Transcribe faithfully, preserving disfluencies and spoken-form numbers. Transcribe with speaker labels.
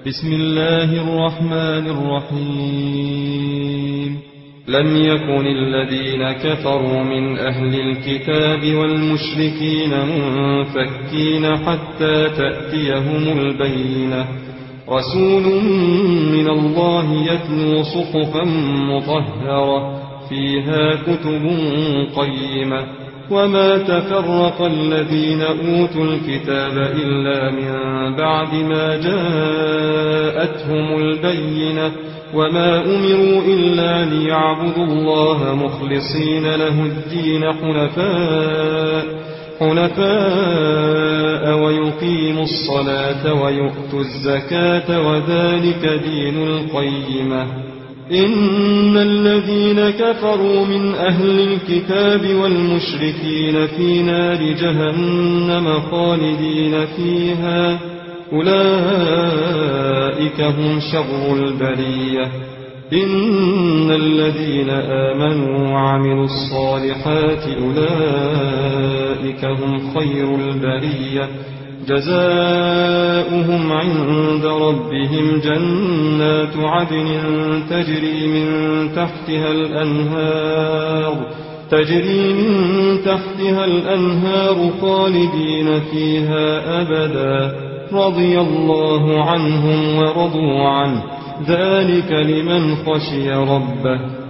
Speaker 1: بسم الله الرحمن الرحيم لم يكن الذين كفروا من أهل الكتاب والمشركين منفكين حتى تأتيهم البينة رسول من الله يتلو صحفا مطهرة فيها كتب قيمة وما تفرق الذين أوتوا الكتاب إلا من بعد ما جاءتهم البينة وما أمروا إلا ليعبدوا الله مخلصين له الدين حنفاء حنفاء ويقيموا الصلاة ويؤتوا الزكاة وذلك دين القيمة إن الذين كفروا من أهل الكتاب والمشركين في نار جهنم خالدين فيها أولئك هم شر البرية إن الذين آمنوا وعملوا الصالحات أولئك هم خير البرية جزاؤهم عند ربهم جنات عدن تجري من تحتها الأنهار تجري من تحتها الأنهار خالدين فيها أبدا رضي الله عنهم ورضوا عنه ذلك لمن خشي ربه